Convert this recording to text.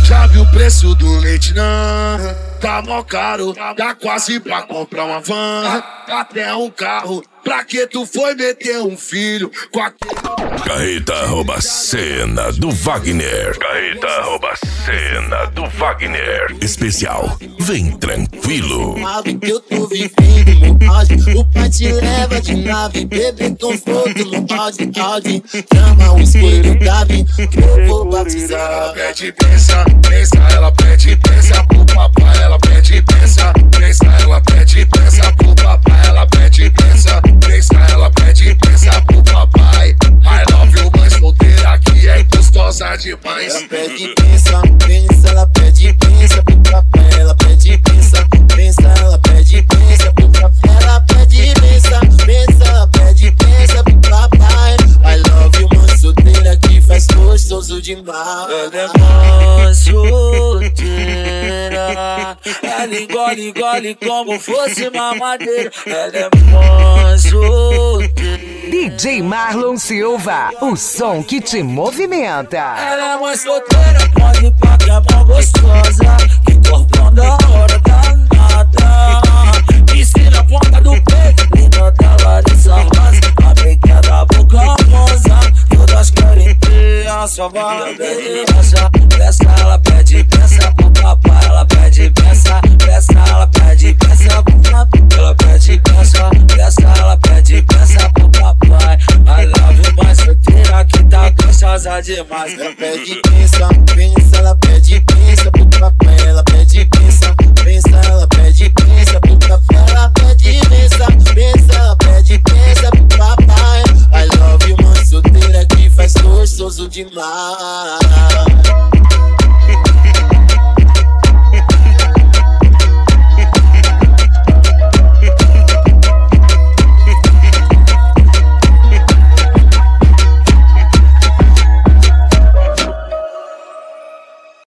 Já viu o preço do leite, não? Tá mó caro, dá quase pra comprar uma van, até um carro. Pra que tu foi meter um filho com aquele... Carreta rouba a cena do Wagner. Carreta rouba a cena do Wagner. Especial, vem tranquilo. Que eu tô vivendo no auge. O pai te leva de nave, bebê conforto no Audi. Chama o espelho Davi, que eu vou batizar. Ela pede, pensa, ela pede, pensa pro papai. Ela pede, pensa, ela pede, pensa pro papai. Ela pede, pensa, ela pede, pensa pro papai. I love you, mãe solteira que é gostosa demais. Ela pede, pensa, ela pede, pensa pro papai. Ela pede, pensa, ela pede, pensa pro papai. Ela pede, pensa, ela pede, pensa pro papai. I love you, mãe solteira que faz gostoso demais. Ela é mãe solteira, ela engole como fosse mamadeira. Ela é mãe solteira. DJ Marlon Silva, o som que te movimenta. Ela é mãe solteira, pode pra que é mó gostosa. Que corpão da hora danada. Piscina, ponta do peito, linda da Larissa Rosa. A pequena da boca rosa, todas querem ter a sua beleza. Peça, ela pede, pensa pro papai. Ela pede, pensa, ela pede, pensa pro papai. Ela pede, pensa, ela pede, pensa pro papai. I love you, mais solteira que tá gostosa demais.